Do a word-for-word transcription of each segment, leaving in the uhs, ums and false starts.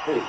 Hey.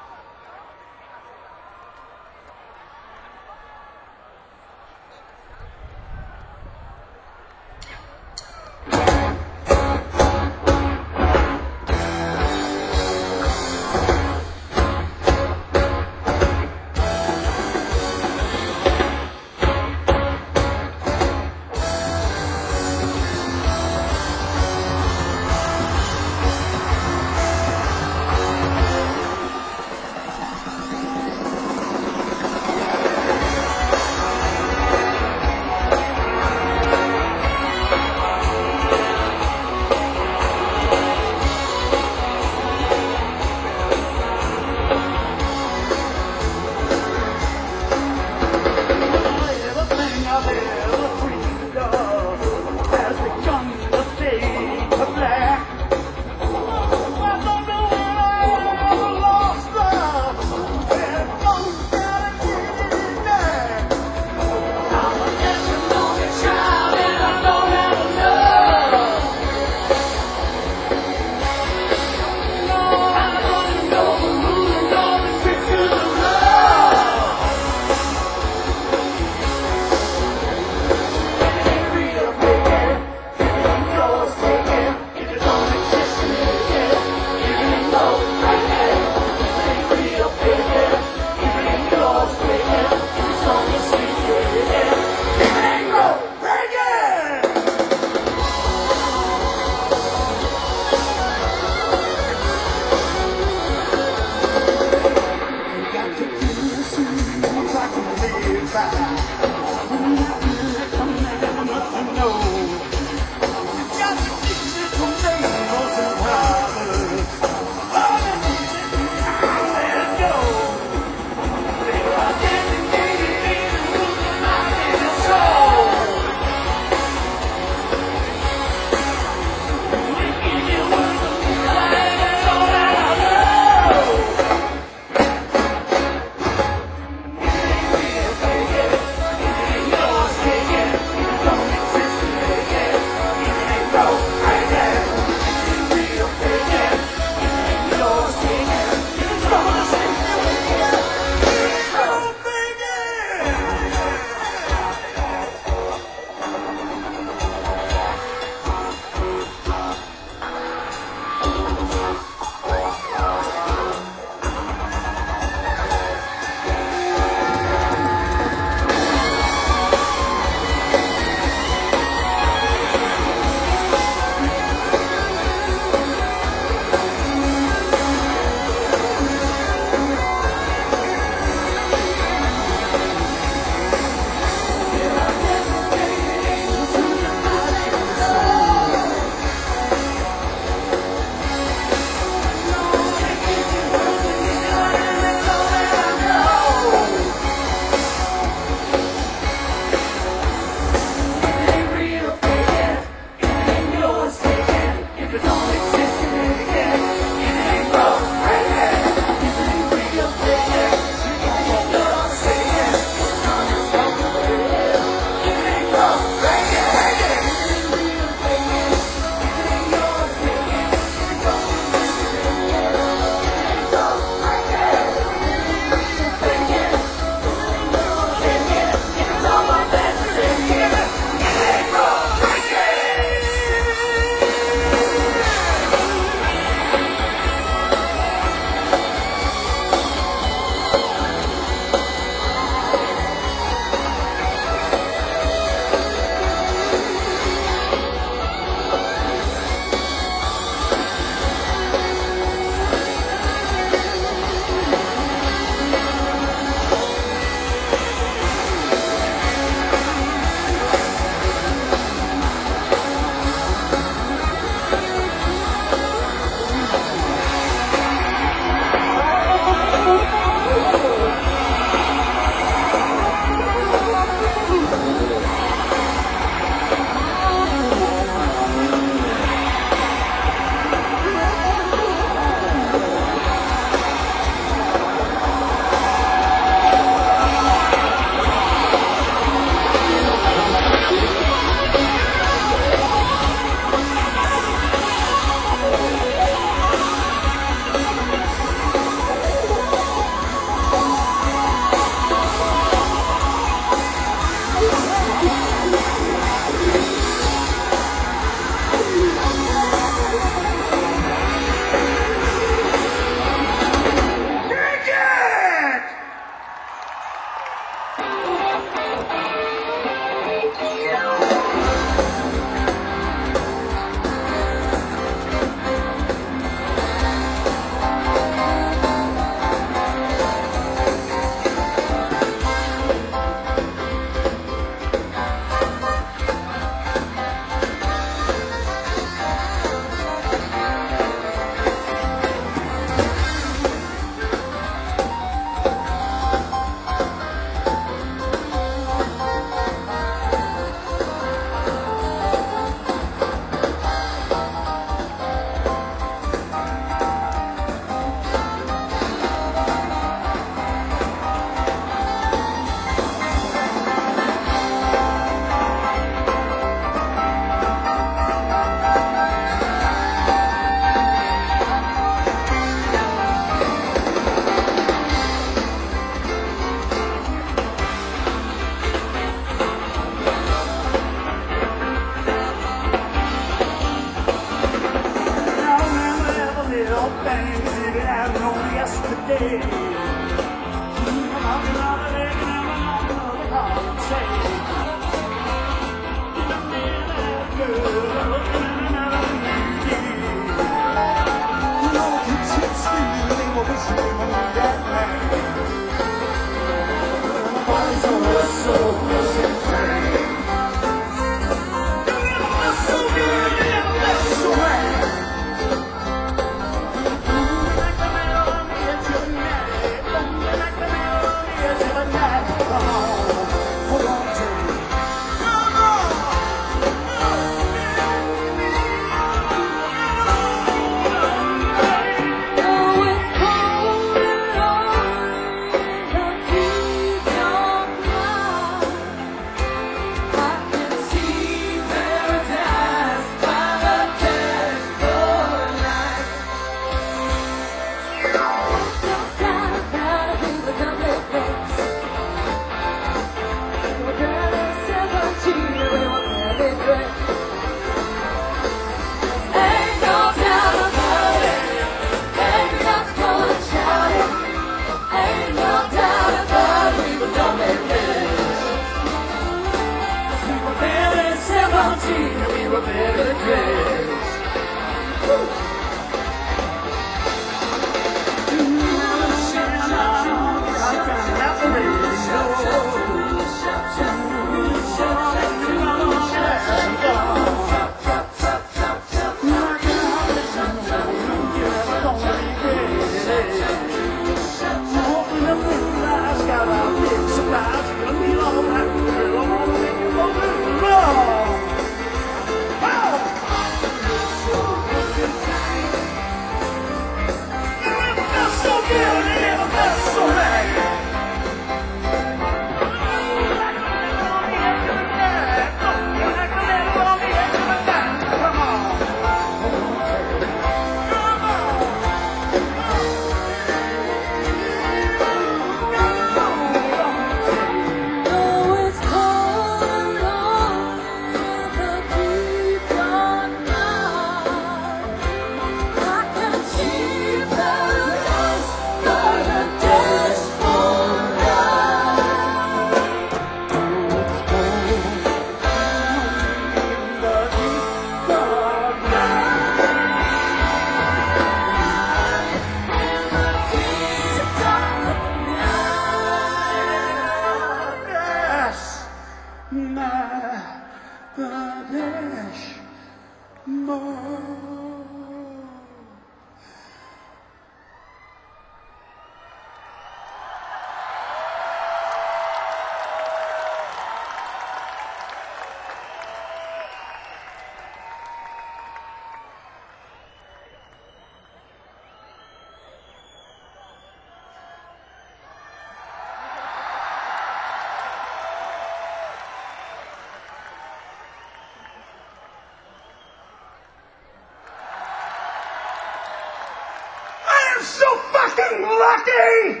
Lucky!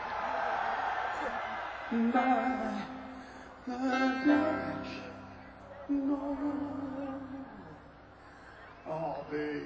My, my gosh, no. Oh, baby.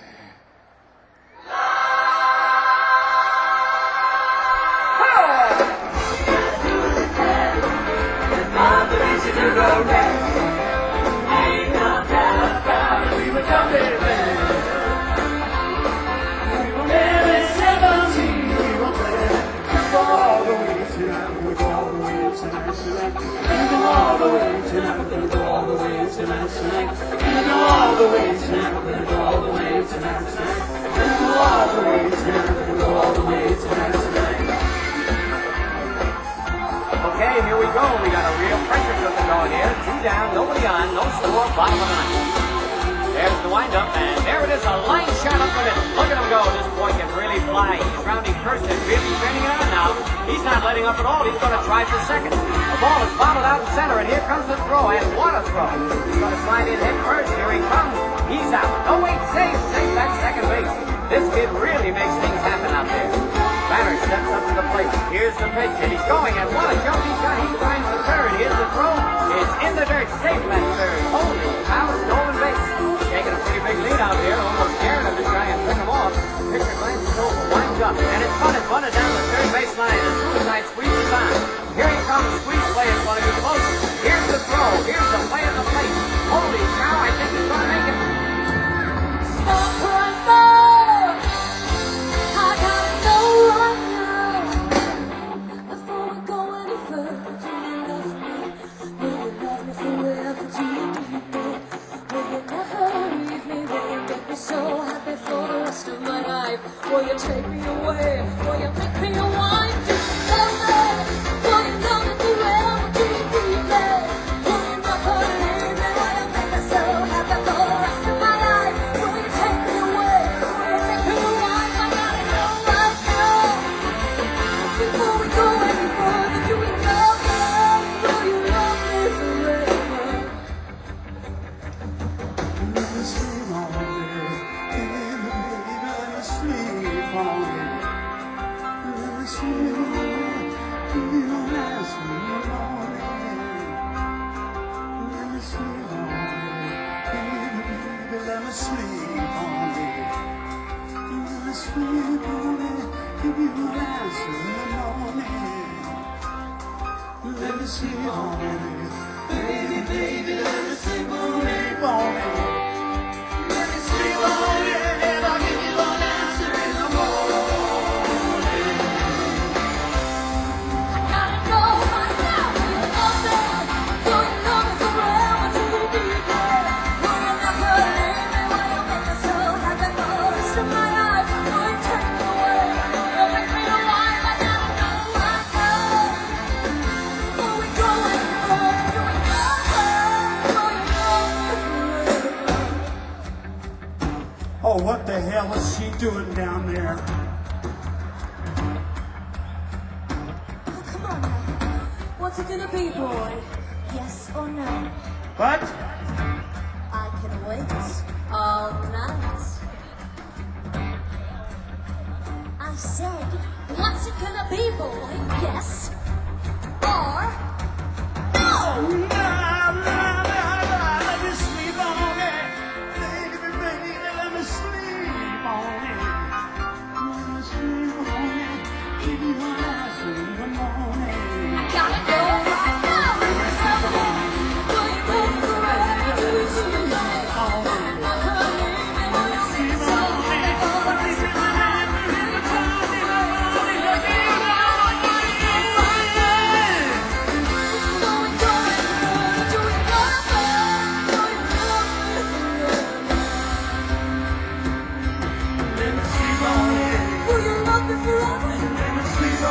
Okay, here we go. We got a real pressure cooker going here. Two down, nobody on, no score, bottom of the ninth. There's the windup, and there it is, a line shot up the middle. Look at him go. This boy can really fly. He's rounding first and really spinning it on now. He's not letting up at all. He's going to try for second. The ball is bottled out in center, and here comes the throw, and what a throw. He's going to slide in head first. Here he comes. He's out. No, wait, safe, safe, that's second base. This kid really makes things happen out there. Banner steps up to the plate. Here's the pitch, and he's going, and what a jump he's got. He finds the third. Here's the throw. It's in the dirt. Safe at third. Holy cow, stolen base. Taking a pretty big lead out here. Almost scared him to try and pick him off. Pitcher glances over, winds up, and it's fun is running down the third baseline. The suicide squeeze is on. Here he comes. Squeeze play is going to be close. Here's the throw. Here's the play at the plate. Holy cow, I think he's going to make it. Stop right now. I gotta know right now. Before we go any further, do you love me? Will you love me forever? Do you need me? Will you never leave me? Will you make me so happy for the rest of my life? Will you take me away? Will you make me a wife? Do you love me? Will you love me forever? Do you need me? Will you never leave me? Will you make me so happy for the rest of my life? Will you take me away? Will you make me a wife? I gotta know right now. Before we go any further, do you love me? Will you love me forever? Let me sleep on it. Baby, let me sleep on it. Let me sleep on it. You don't ask me alone. Let me sleep on it. Baby, let me sleep on it. Let me sleep on it. If you don't ask me alone. Let me sleep on it. Baby, baby, let me sleep on it. On it. Let me sleep on it, and I'll give you an answer in the morning. I gotta know right now. Will you love me? Will you love me forever? Do you need me? Will you never leave me? Will you make me so happy for the rest of my life? Will you take me away? Will you make me a wife? I gotta know right now. Before we go any further, do you love me? Will you love me forever? Oh, what the hell is she doing down there? Oh, come on now. What's it gonna be, boy? Yes or no? What? I can wait all night. I said, what's it gonna be, boy? Yes or no? Nah, nah, nah, nah, let me sleep on it. Baby, baby, let me sleep on it. Let me sleep on it. Give you an answer in the morning. Gotta go right now. Will you love me? Will you make me forever? Do you see me? Will you never leave me? Will you make me so happy for the rest of my life? Before we go any further, do you love me? Will you love me forever? Let me sleep on it. Will you love me forever? Let me sleep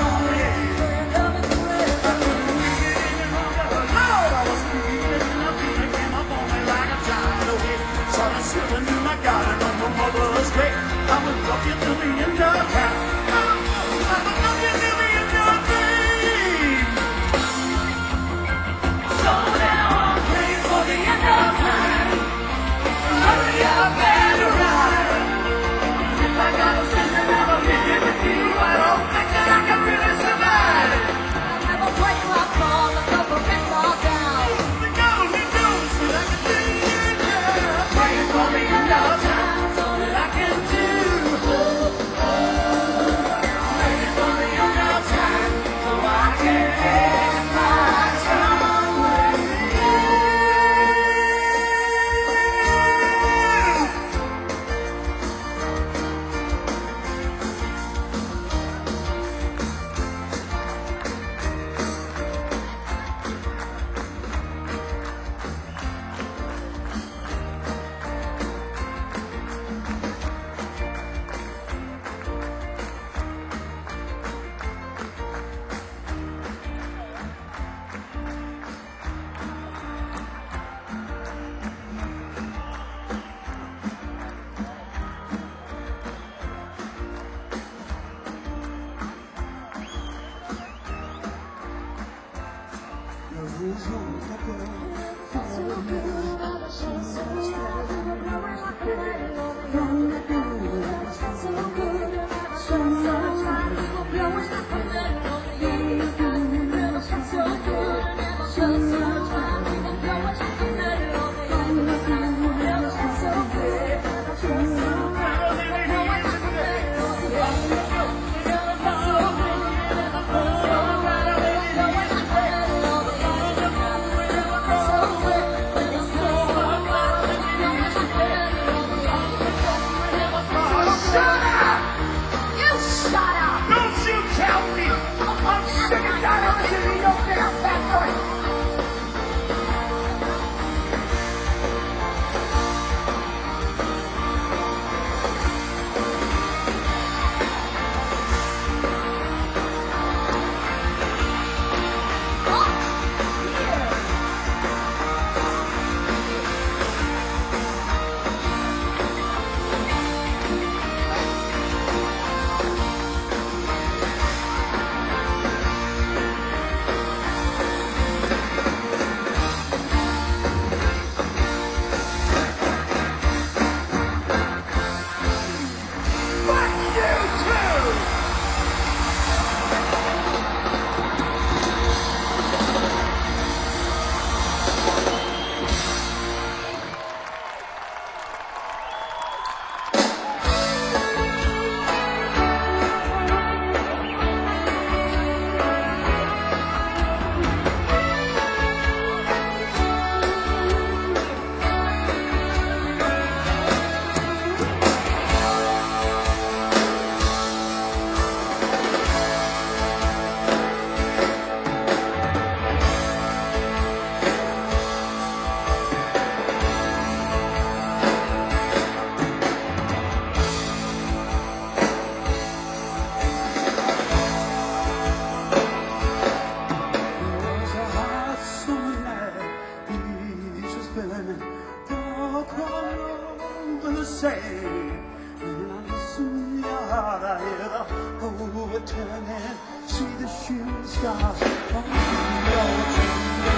and see the shooting star on the ocean.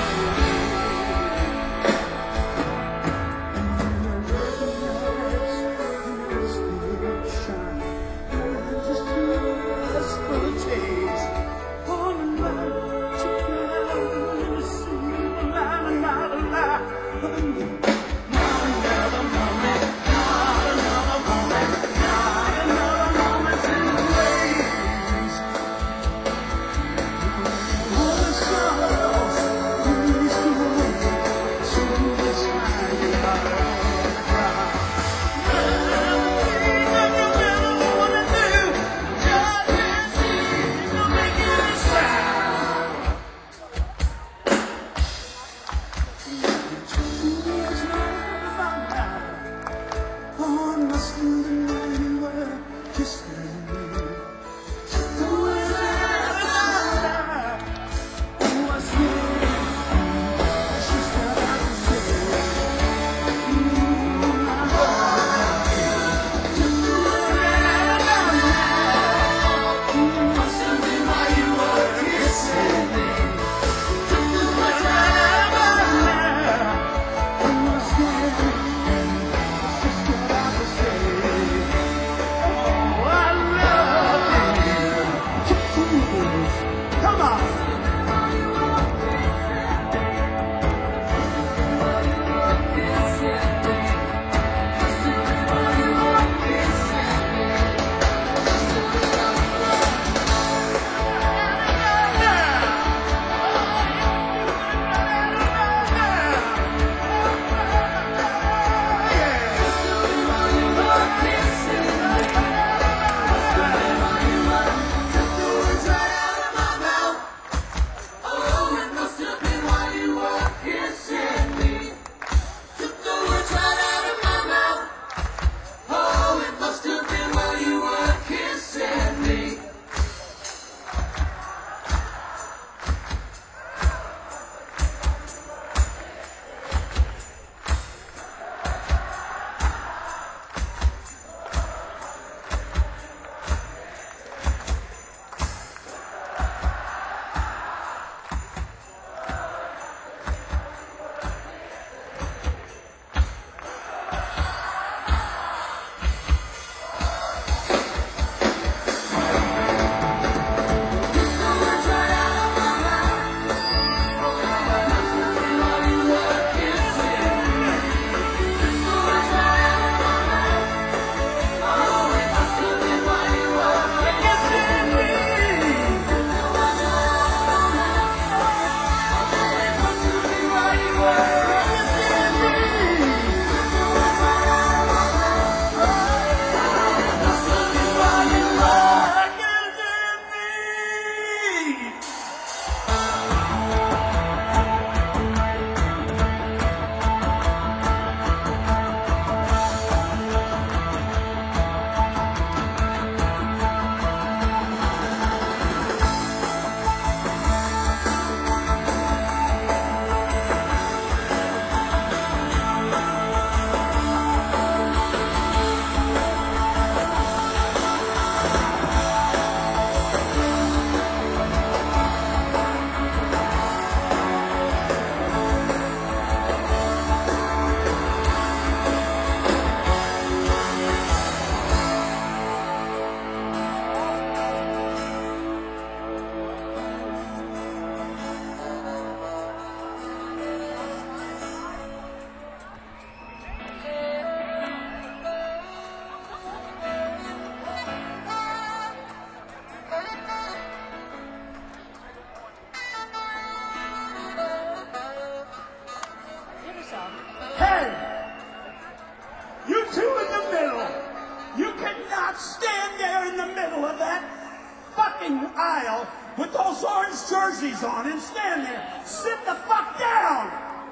Aisle with those orange jerseys on and stand there. Sit the fuck down.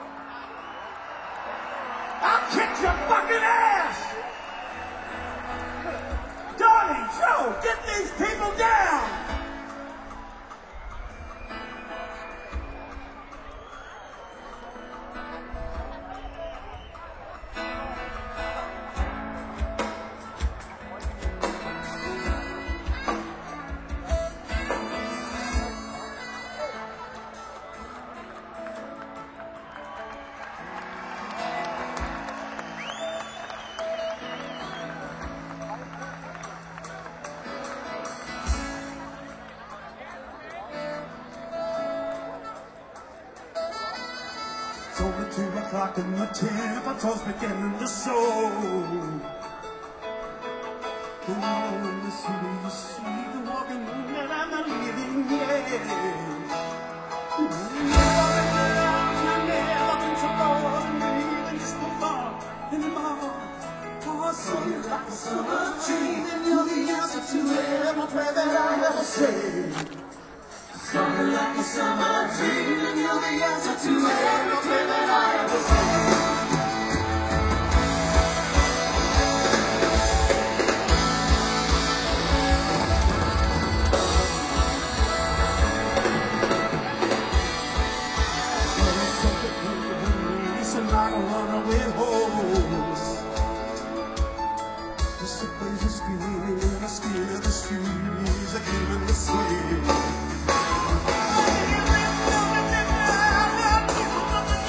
I'll kick your fucking ass. Donnie, Joe, get these people down. It's only two o'clock and the temperature's beginning to show. And all in the city you see the walking moon and the living dead. Never been around, I never been so bored and even just no far anymore. Oh, so you're like a summer dream and you're the answer to every prayer that I ever say. Summer like a summer dream, and you're the answer to every prayer that I ever say. Like a runaway horse, just a place of screaming and I steer the streets, I can't even say.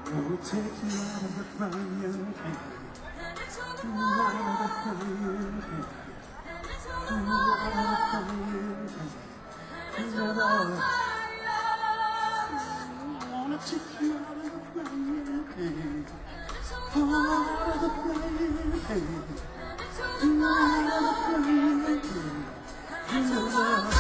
Gonna take you out of the frying pan. And into the Out of the fire. frying pan. And into the Out of the fire. frying pan. And into the fire. I wanna take you out of the frying pan. And into the Out of the frying pan. And into Out the of fire. the frying pan. And into the fire.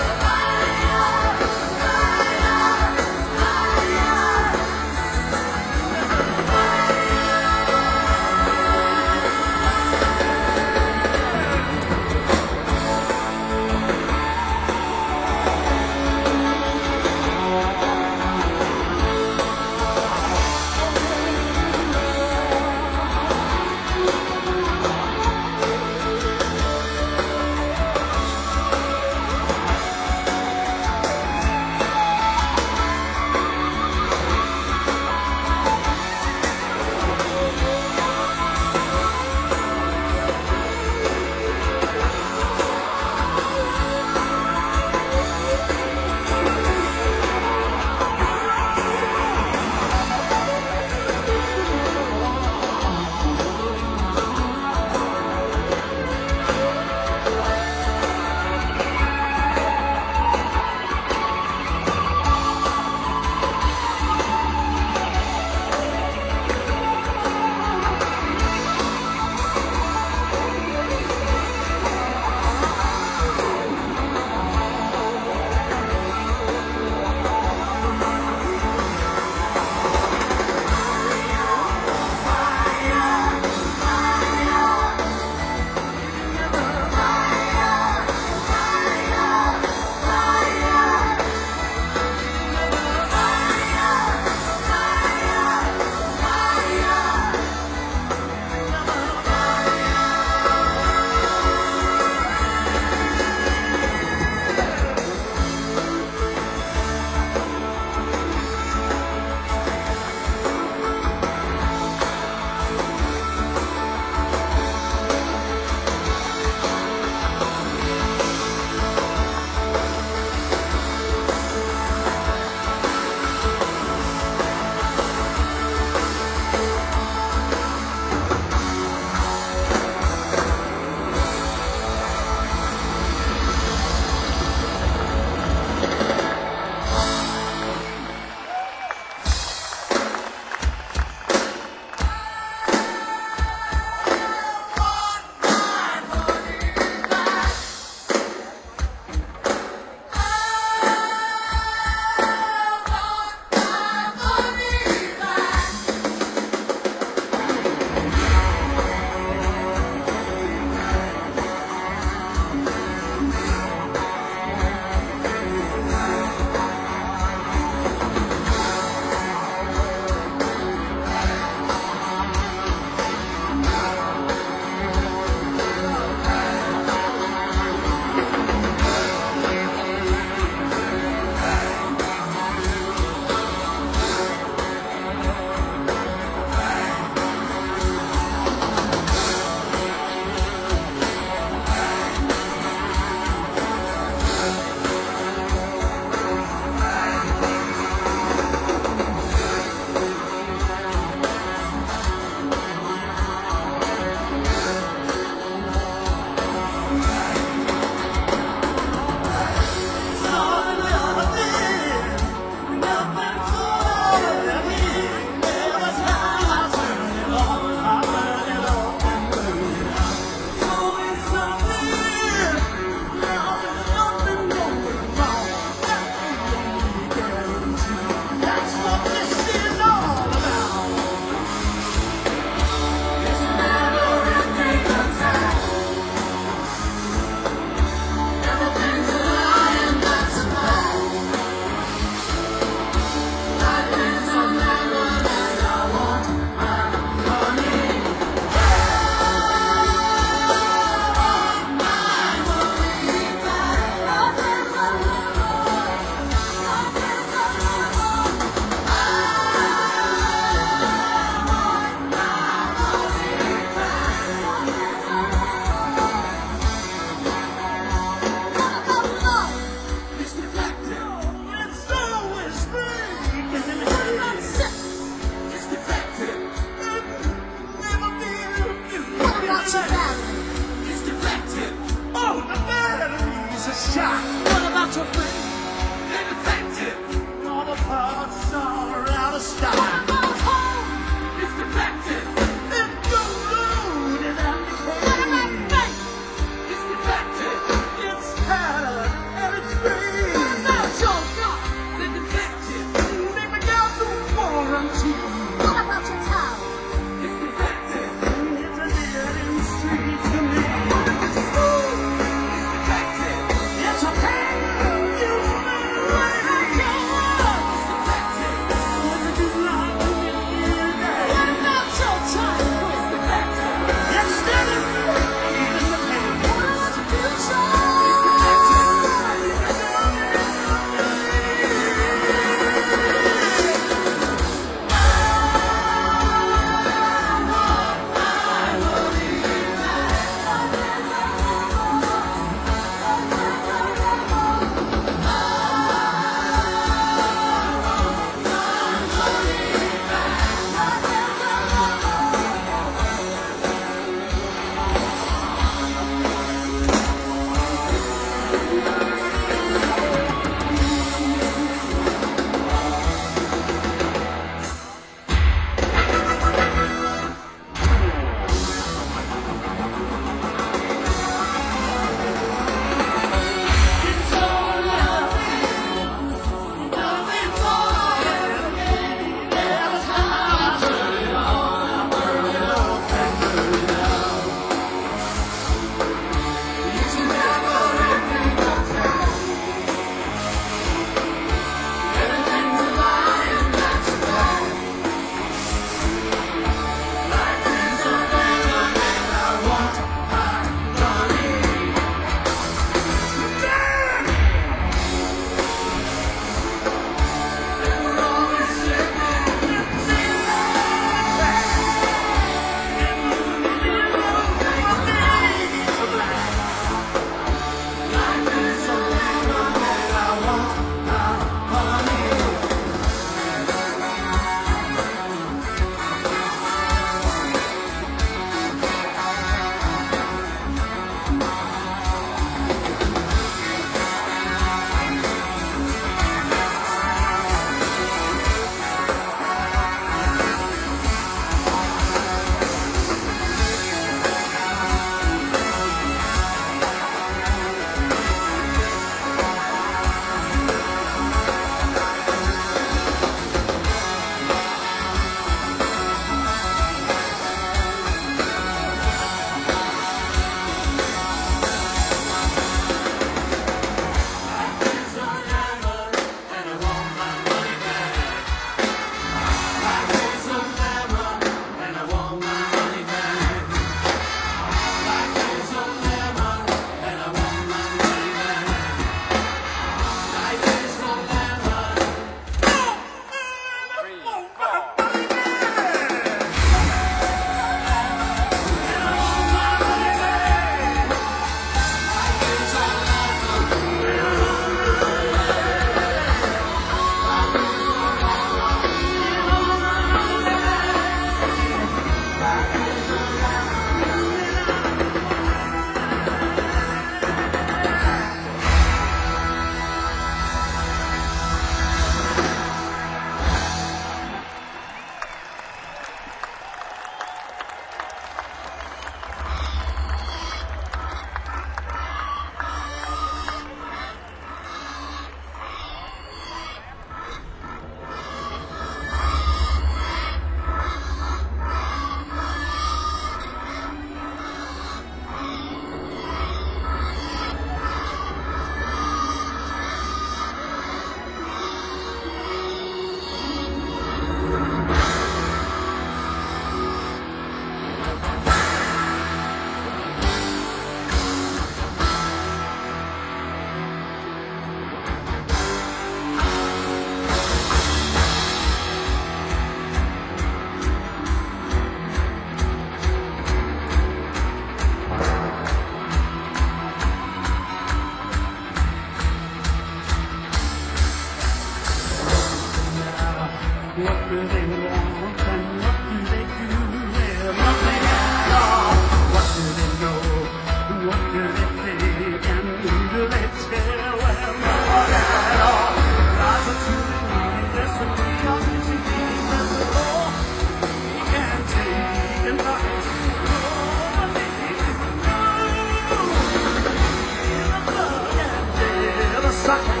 want and what do they do? Well, nothing at all. What do they know? What do they think? And who do they tell? Well, nothing at all. Lies are too many. There's so many of these things that the law he can't take. He can talk it. Oh, they can't know. In the blood and dead, a sucker.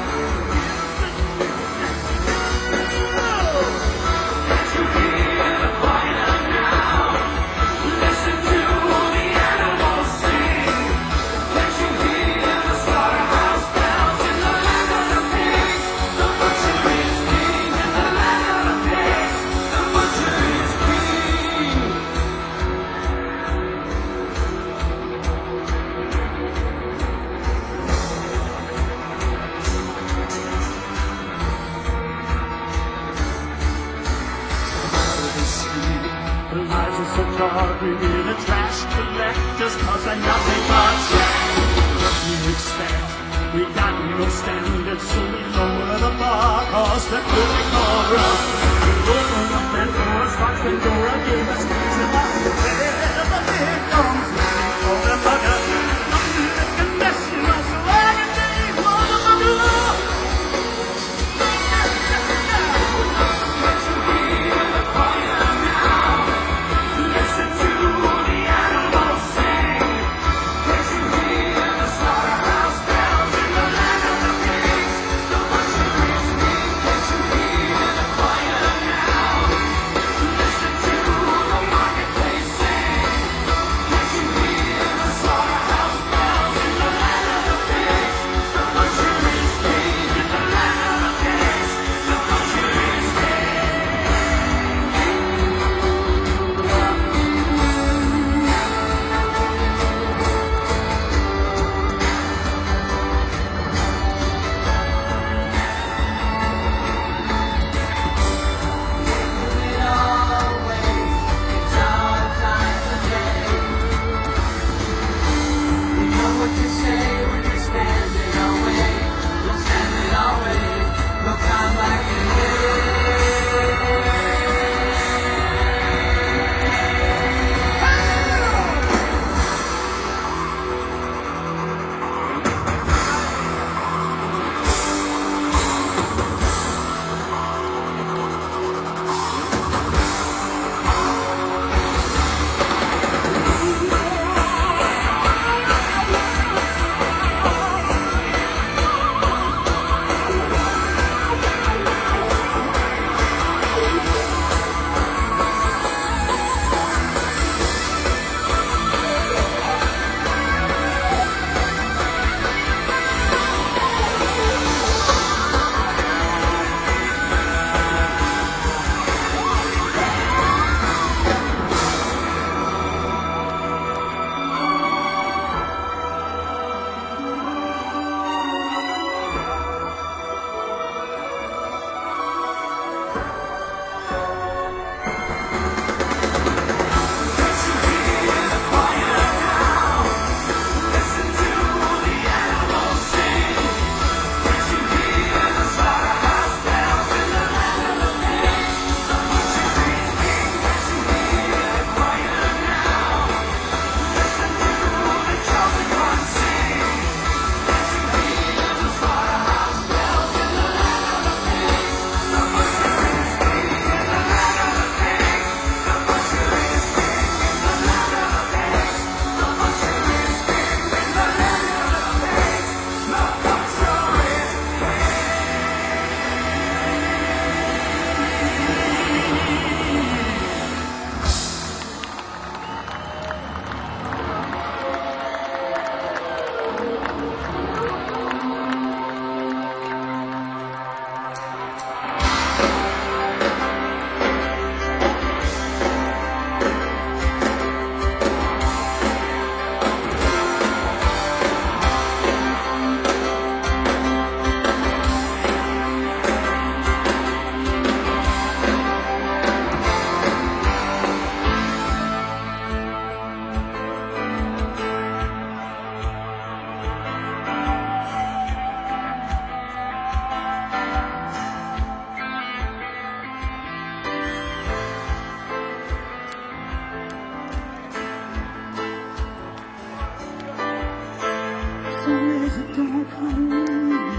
So dark, we need a trash collectors, cause they're nothing but trash. What do you expect? We got no standards, so we lower the bar, cause the critical rough. We open up and doors, watch the door again, let's squeeze it out. Wherever here comes, for the bugger. Nothing that can mess you up, so I can take motherfucker.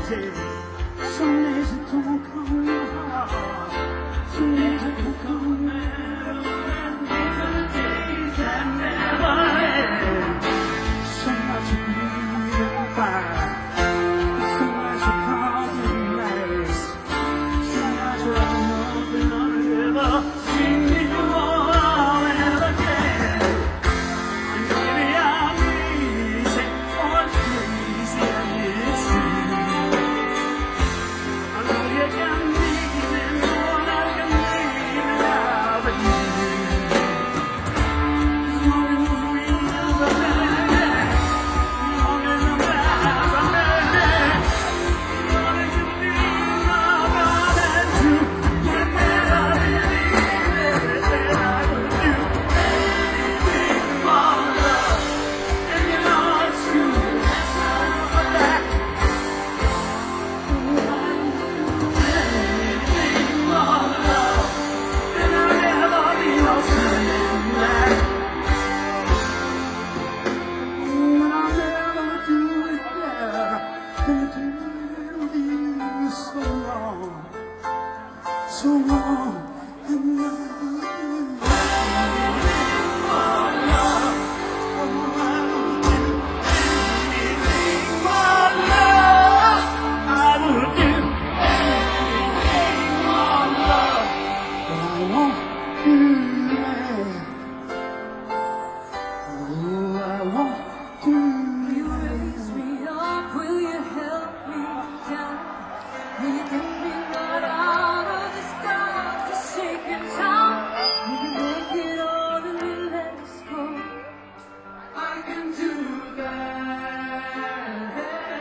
easy. Some days it don't come hard. Some days it don't come never. These are the days that never end. Some nights are blue and fire. Some nights are calm and nice. Some nights are nothing on the river. Singing all and again. And maybe I'm easy or crazy and it's true. I know you can leave me, more than I can leave me out of you. As long as we are the man, as long as I'm as a man, as long as you need my God and true, you never believe that I would do anything for love, and you know it's true. That's all of that. So long, and I would do anything for love, but I won't do that. Oh, I won't do Will you that. raise me up? Will you help me down? Will you get me right out of this dark, forsaken town? Will you make it all and you let us go? I can do that.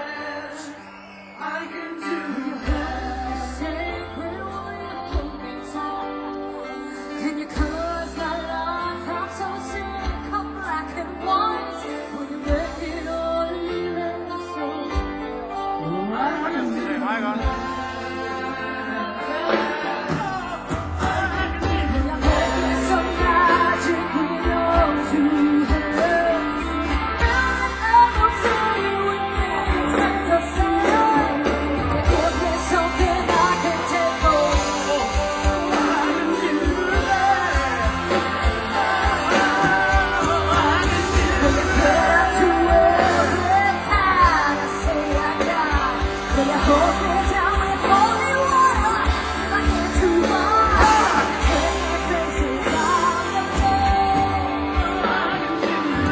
I can do that. Sacred warrior, broken soul. Can you cause my life? I'm so sick of black and white. Will you make it all and you let us go? Oh, I can do that. I got it. Will you make it some magic we know to have? I will see you with me, sense of sound. Give me something I can take home. I can do that. I can do Will you care to every time I say I got? Will you hold me down with holy water? If I get too far, take me places I've never been. I can do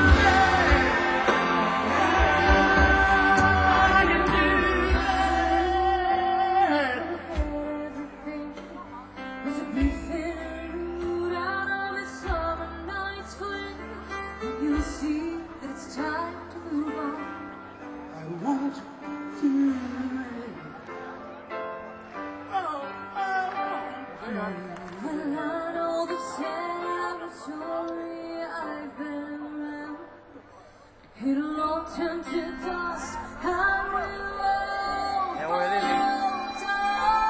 that. Everything was a brief interlude out of a summer night's gleam. You see that it's time to move on. I won't do it. Oh, I won't do it. Well, I know the territory I've been around. It'll all turn to dust. I will all Yeah, well, it is. fall down.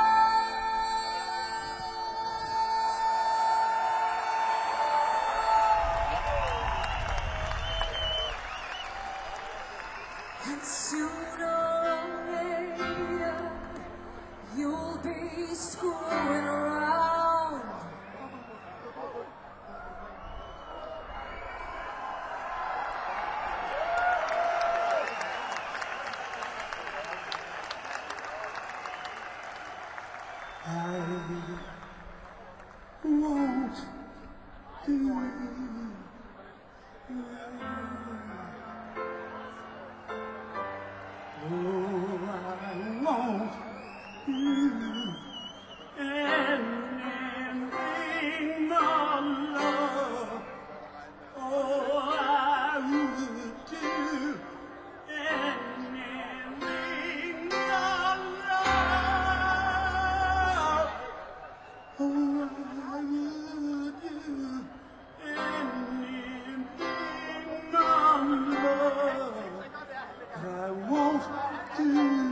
And sooner or later, you'll be screwing around. I won't do it. Oh, I won't do anything but love. Oh, I would do anything but love. Oh, I would do anything but love. I won't do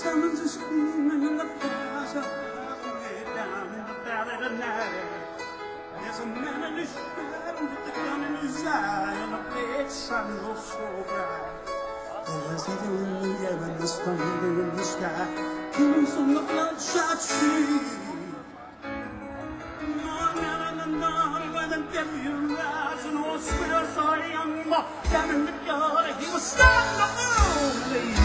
summons are screaming and the fires are way down in the valley tonight. There's a man in the shadow with a gun in his eye and the big sun goes so bright. There's evil in the air and there's thunder in the sky, coming from the bloodshot sea. Where the devil rise and all spirits are young, down in the gutter, he was starting to move.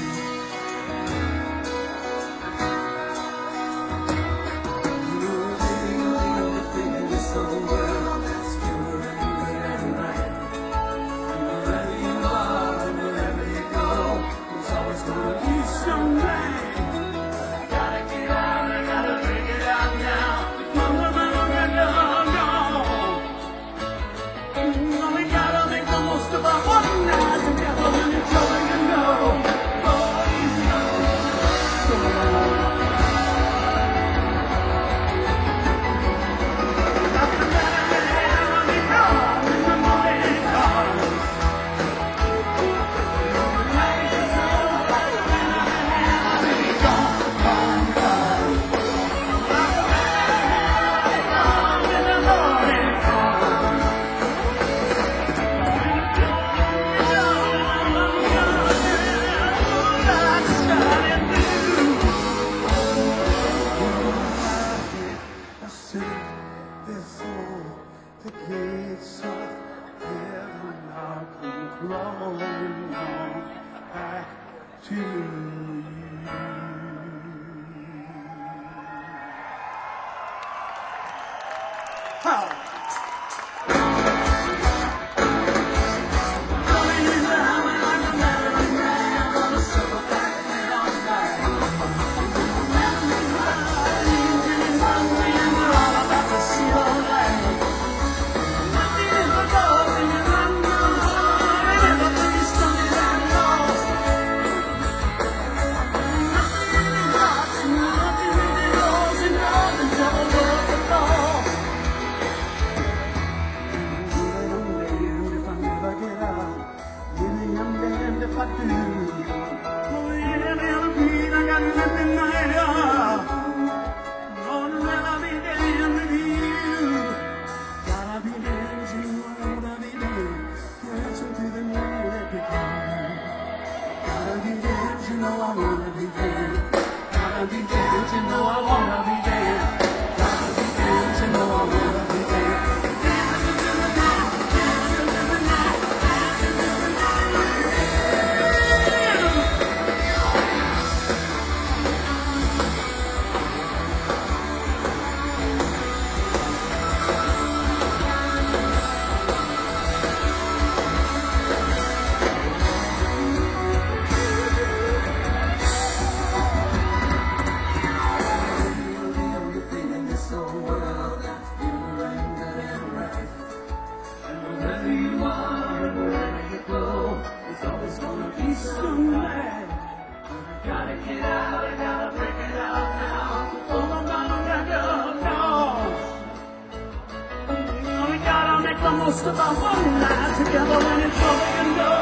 Most of our one night together when it's over and go.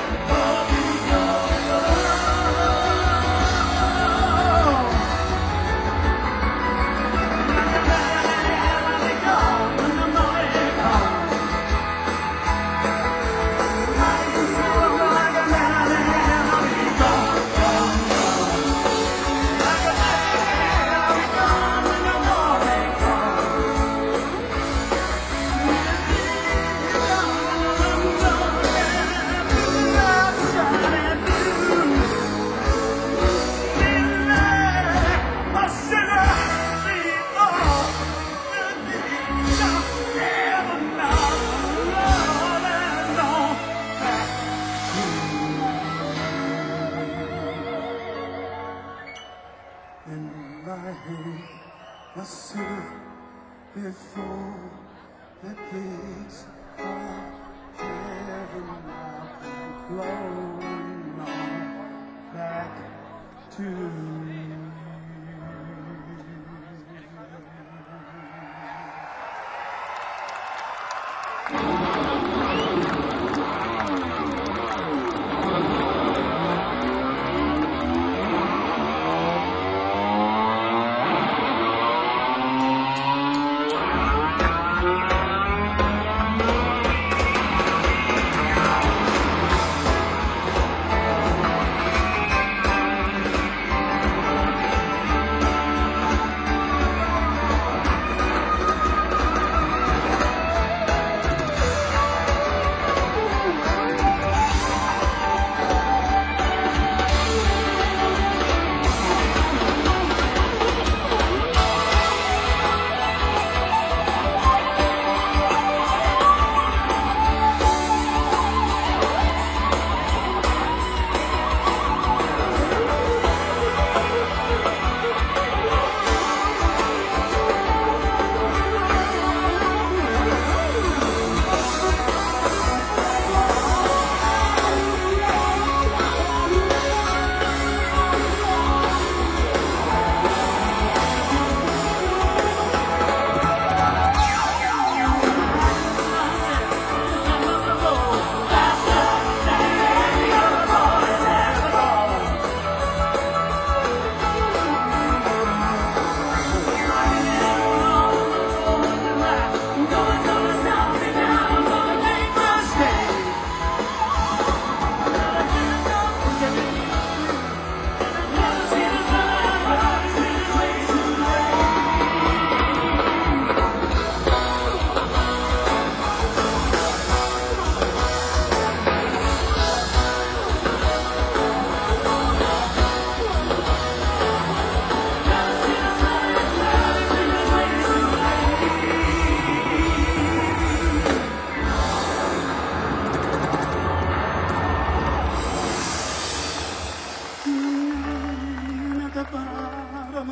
Before the gates of heaven are flowing on back to you.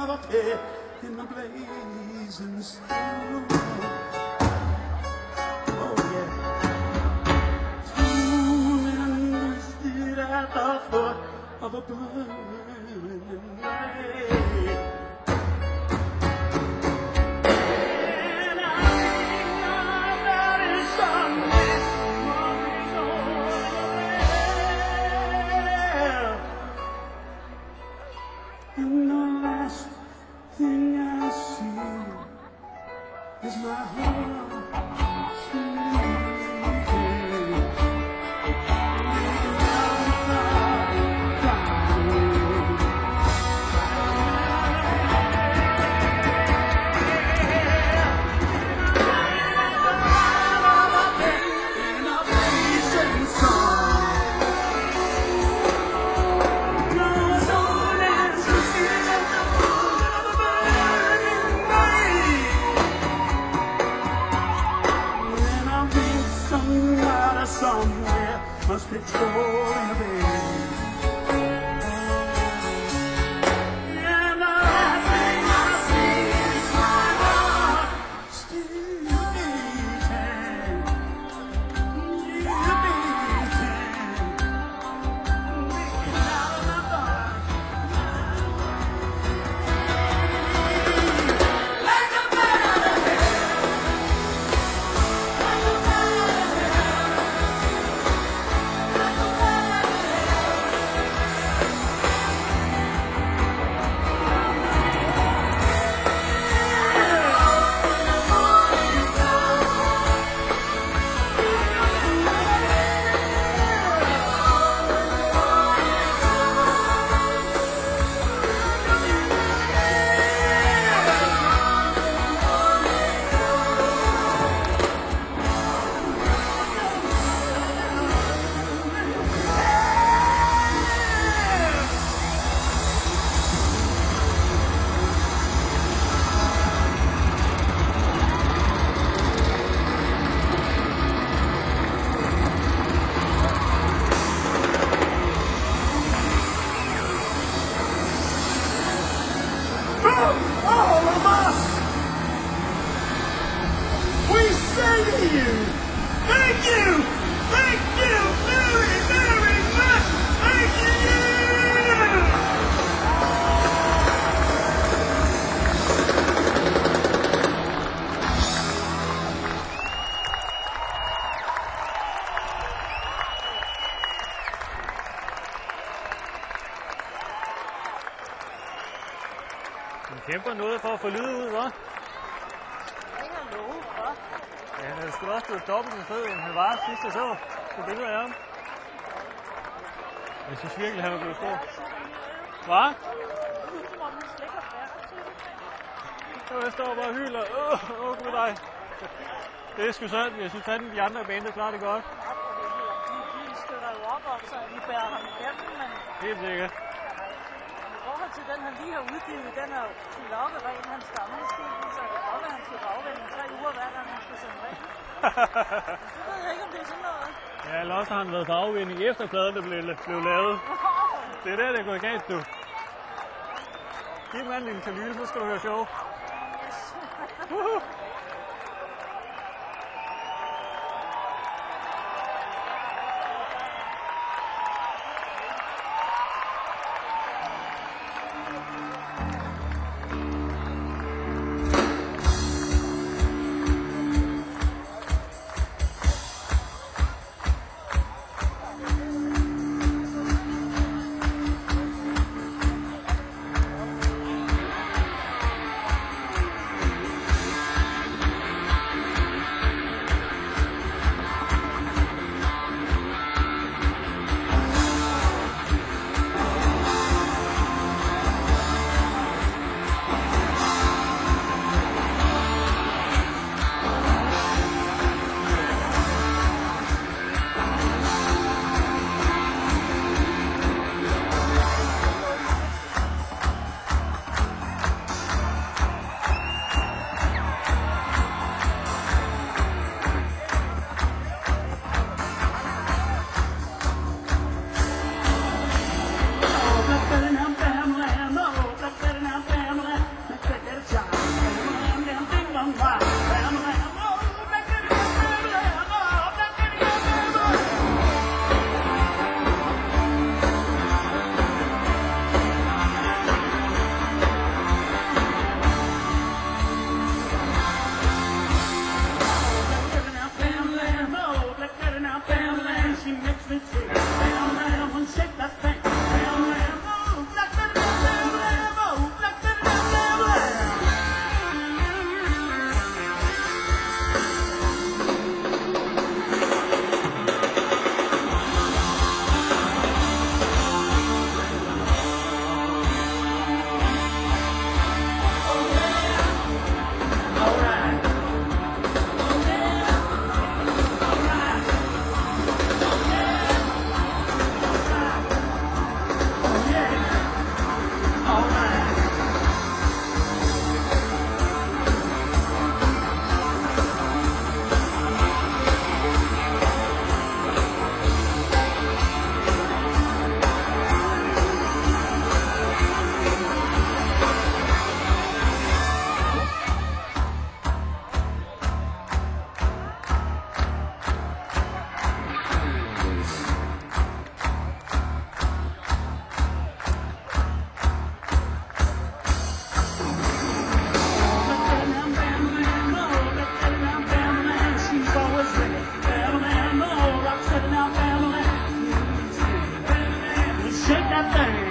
of a pit in the blazing sun. Oh yeah. Torn and twisted at the foot of a burning grave. And I know that it's something more is over. And the last thing I see is my heart sleeping. Somewhere must be Victoria Bay. And the last thing I see is my heart still beating, still beating, beating out of my body. Like a bird out of hell, like a bird out of hell. All of us, we say to you, thank you, thank you very, very much, thank you. Han kæmper noget for at få lyd ud, hva'? Ikke har lovet for. Ja, han er sgu da også blevet dobbelt så fed, end han var sidst jeg så på billeder af ham. Jeg synes virkelig, han er blevet stor. Hva? Så jeg står bare og hyler. Åh, åh, gud dig. Det er sgu sådan. Jeg synes, at de andre baner klarer det godt. De støtter jo op om, så vi bærer ham igennem, men Helt sikkert. i forhold til den, han lige har udgivet, den er jo klokkeren hans gamle stil, så det kan godt være, han skal bagvende tre uger hver gang, han skal sende ring. Så ved jeg ikke, om det er sådan noget. Ja, eller også har han været på afvinding efter pladen, der blev, blev lavet. Det er der, det er gået galt, du. Giv mig en lille kalyle, så skal du høre show. Yes. that thing.